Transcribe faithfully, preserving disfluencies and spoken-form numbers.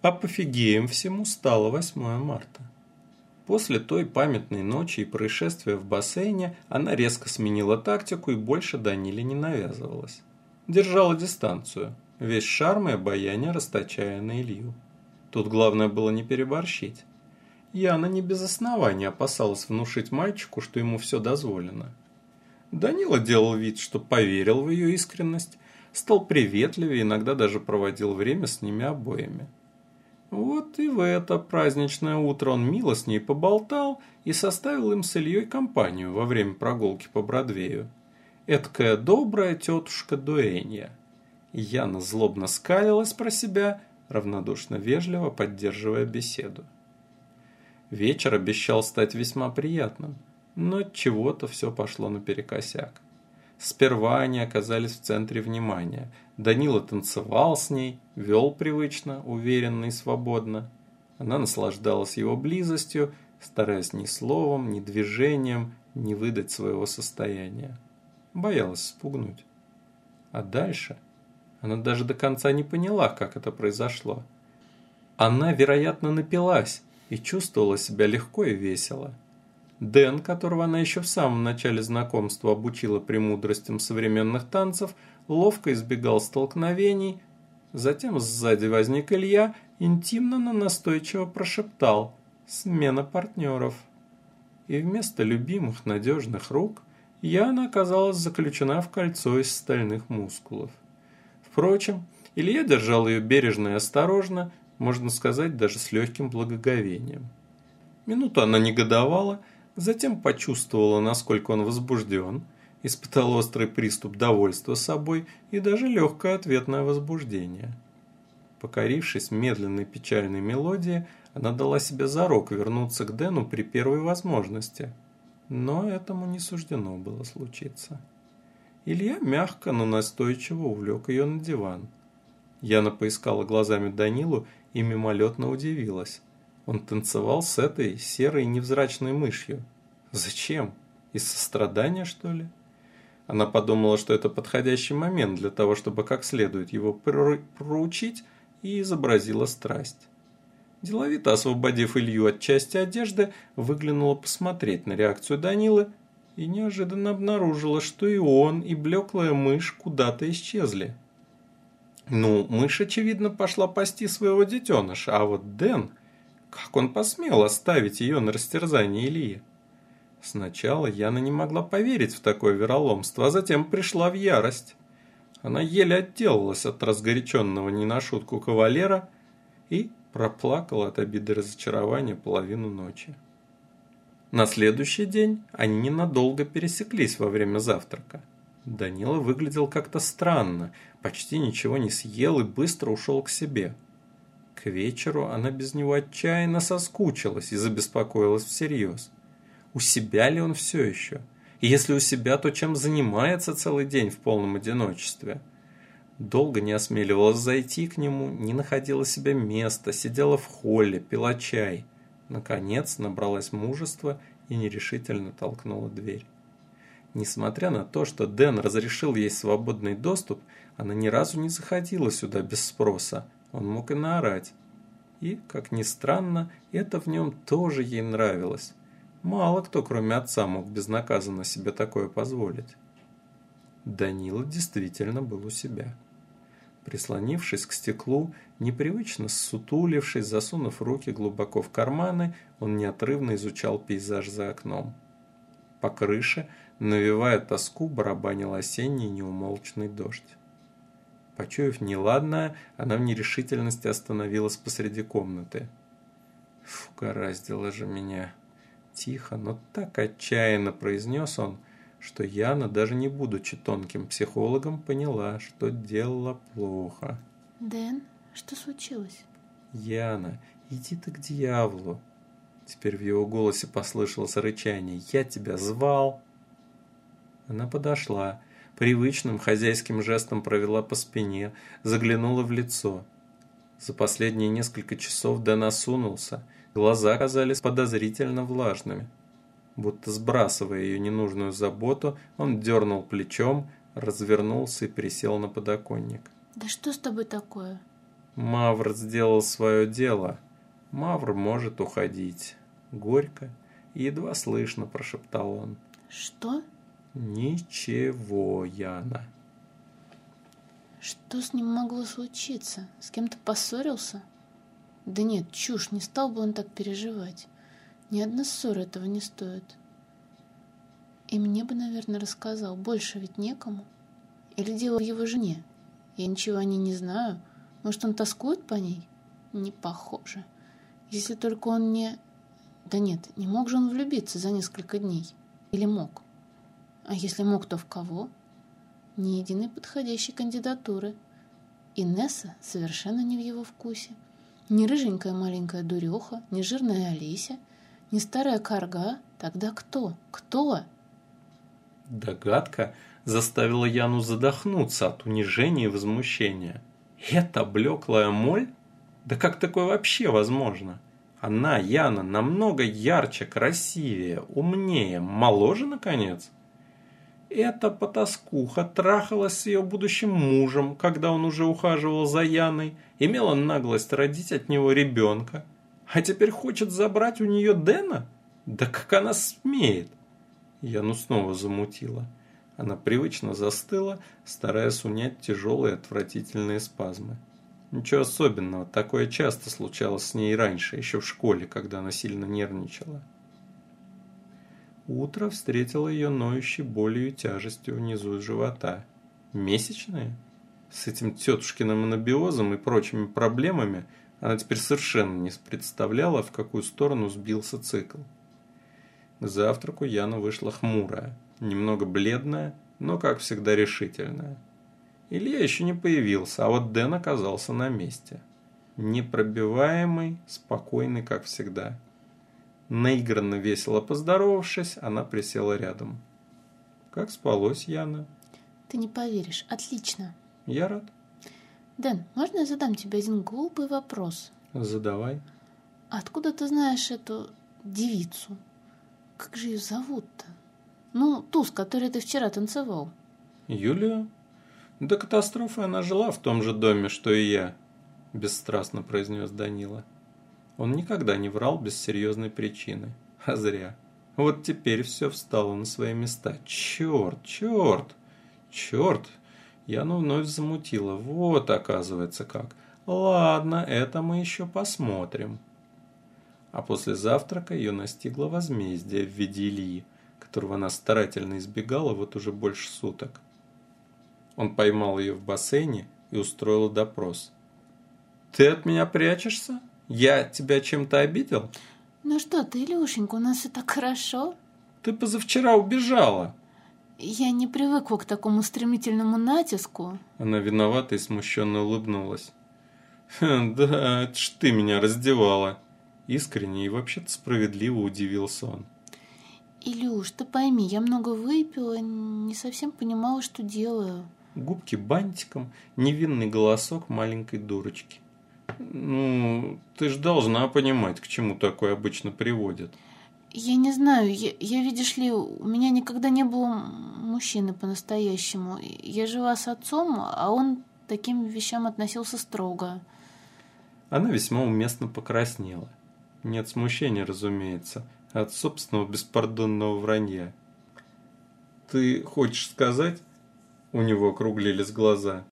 Апофигеем всему стало восьмое марта. После той памятной ночи и происшествия в бассейне она резко сменила тактику и больше Даниле не навязывалась. Держала дистанцию, весь шарм и обаяние расточая на Илью. Тут главное было не переборщить. Яна не без основания опасалась внушить мальчику, что ему все дозволено. Данила делал вид, что поверил в ее искренность, стал приветливее, иногда даже проводил время с ними обоими. Вот и в это праздничное утро он мило с ней поболтал и составил им с Ильей компанию во время прогулки по Бродвею. Эдкая добрая тетушка Дуэнья. Яна злобно скалилась про себя, равнодушно вежливо поддерживая беседу. Вечер обещал стать весьма приятным, но от чего-то все пошло наперекосяк. Сперва они оказались в центре внимания. Данила танцевал с ней, вел привычно, уверенно и свободно. Она наслаждалась его близостью, стараясь ни словом, ни движением не выдать своего состояния. Боялась спугнуть. А дальше она даже до конца не поняла, как это произошло. Она, вероятно, напилась и чувствовала себя легко и весело. Дэн, которого она еще в самом начале знакомства обучила премудростям современных танцев, ловко избегал столкновений. Затем сзади возник Илья, интимно, но настойчиво прошептал «Смена партнеров». И вместо любимых надежных рук Яна оказалась заключена в кольцо из стальных мускулов. Впрочем, Илья держал ее бережно и осторожно, можно сказать, даже с легким благоговением. Минуту она негодовала, затем почувствовала, насколько он возбужден, испытала острый приступ довольства собой и даже легкое ответное возбуждение. Покорившись медленной печальной мелодии, она дала себе зарок вернуться к Дэну при первой возможности. Но этому не суждено было случиться. Илья мягко, но настойчиво увлек ее на диван. Яна поискала глазами Данилу и мимолетно удивилась. Он танцевал с этой серой невзрачной мышью. Зачем? Из сострадания, что ли? Она подумала, что это подходящий момент для того, чтобы как следует его проучить, и изобразила страсть. Деловито освободив Илью от части одежды, выглянула посмотреть на реакцию Данилы и неожиданно обнаружила, что и он, и блеклая мышь куда-то исчезли. Ну, мышь, очевидно, пошла пасти своего детеныша, а вот Дэн, как он посмел оставить ее на растерзание Ильи? Сначала Яна не могла поверить в такое вероломство, а затем пришла в ярость. Она еле отделалась от разгоряченного не на шутку кавалера и проплакала от обиды и разочарования половину ночи. На следующий день они ненадолго пересеклись во время завтрака. Данила выглядел как-то странно, почти ничего не съел и быстро ушел к себе. К вечеру она без него отчаянно соскучилась и забеспокоилась всерьез. У себя ли он все еще? И если у себя, то чем занимается целый день в полном одиночестве? Долго не осмеливалась зайти к нему, не находила себе места, сидела в холле, пила чай. Наконец набралась мужества и нерешительно толкнула дверь. Несмотря на то, что Дэн разрешил ей свободный доступ, она ни разу не заходила сюда без спроса, он мог и наорать. И, как ни странно, это в нем тоже ей нравилось. Мало кто, кроме отца, мог безнаказанно себе такое позволить. Данила действительно был у себя. Прислонившись к стеклу, непривычно ссутулившись, засунув руки глубоко в карманы, он неотрывно изучал пейзаж за окном. По крыше, навевая тоску, барабанил осенний неумолчный дождь. Почуяв неладное, она в нерешительности остановилась посреди комнаты. «Фу, гораздило же меня!» Тихо, но так отчаянно произнес он, что Яна, даже не будучи тонким психологом, поняла, что делала плохо. «Дэн, что случилось?» «Яна, иди ты к дьяволу!» Теперь в его голосе послышалось рычание. «Я тебя звал!» Она подошла, привычным хозяйским жестом провела по спине, заглянула в лицо. За последние несколько часов Дэн осунулся, глаза казались подозрительно влажными. Будто сбрасывая ее ненужную заботу, он дернул плечом, развернулся и присел на подоконник. «Да что с тобой такое?» Мавр сделал свое дело. Мавр может уходить. Горько и едва слышно прошептал он. Что? Ничего, Яна. Что с ним могло случиться? С кем-то поссорился? Да нет, чушь, не стал бы он так переживать. Ни одна ссора этого не стоит. И мне бы, наверное, рассказал. Больше ведь некому. Или дело в его жене. Я ничего о ней не знаю. Может, он тоскует по ней? Не похоже. Если только он не... Да нет, не мог же он влюбиться за несколько дней. Или мог? А если мог, то в кого? Ни единой подходящей кандидатуры. Инесса совершенно не в его вкусе. Ни рыженькая маленькая дуреха, ни жирная Олеся, ни старая карга. Тогда кто? Кто? Догадка заставила Яну задохнуться от унижения и возмущения. Это блеклая моль? Да как такое вообще возможно? Она, Яна, намного ярче, красивее, умнее, моложе, наконец. Эта потаскуха трахалась с ее будущим мужем, когда он уже ухаживал за Яной, имела наглость родить от него ребенка, а теперь хочет забрать у нее Дэна? Да как она смеет? Яну снова замутила. Она привычно застыла, стараясь унять тяжелые отвратительные спазмы. Ничего особенного, такое часто случалось с ней раньше, еще в школе, когда она сильно нервничала. Утро встретило ее ноющей болью и тяжестью внизу живота. Месячные? С этим тетушкиным анабиозом и прочими проблемами она теперь совершенно не представляла, в какую сторону сбился цикл. К завтраку Яна вышла хмурая, немного бледная, но, как всегда, решительная. Илья еще не появился, а вот Дэн оказался на месте. Непробиваемый, спокойный, как всегда. Наигранно весело поздоровавшись, она присела рядом. «Как спалось, Яна?» Ты не поверишь. Отлично. «Я рад». Дэн, можно я задам тебе один глупый вопрос? «Задавай». Откуда ты знаешь эту девицу? Как же ее зовут-то? Ну, ту, с которой ты вчера танцевал. «Юлия? До катастрофы она жила в том же доме, что и я», – бесстрастно произнес Данила. Он никогда не врал без серьезной причины. А зря. Вот теперь все встало на свои места. Черт, черт, черт. Яну вновь замутила. Вот, оказывается, как. Ладно, это мы еще посмотрим. А после завтрака ее настигло возмездие в виде Ильи, которого она старательно избегала вот уже больше суток. Он поймал ее в бассейне и устроил допрос. «Ты от меня прячешься? Я тебя чем-то обидел?» Ну что ты, Илюшенька, у нас все так хорошо. «Ты позавчера убежала». Я не привыкла к такому стремительному натиску. Она виновата и смущенно улыбнулась. «Да, это ж ты меня раздевала». Искренне и вообще-то справедливо удивился он. Илюш, ты пойми, я много выпила, не совсем понимала, что делаю. Губки бантиком, невинный голосок маленькой дурочки. «Ну, ты ж должна понимать, к чему такое обычно приводит». Я не знаю, я, я, видишь ли, у меня никогда не было мужчины по-настоящему. Я жила с отцом, а он к таким вещам относился строго. Она весьма уместно покраснела. Нет смущения, разумеется, от собственного беспардонного вранья. «Ты хочешь сказать?» — у него округлились глаза.